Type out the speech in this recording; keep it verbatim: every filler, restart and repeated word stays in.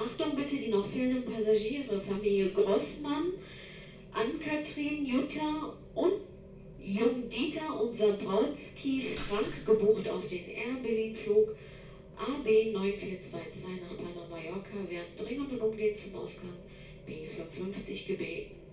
Achtung bitte, die noch fehlenden Passagiere, Familie Grossmann, Ann-Kathrin, Jutta und Jung Dieter und Sabrowski Frank, gebucht auf den Air Berlin-Flug A B neun vier zwei zwei nach Palma Mallorca, werden dringend und umgehend zum Ausgang B fünfundfünfzig gebeten.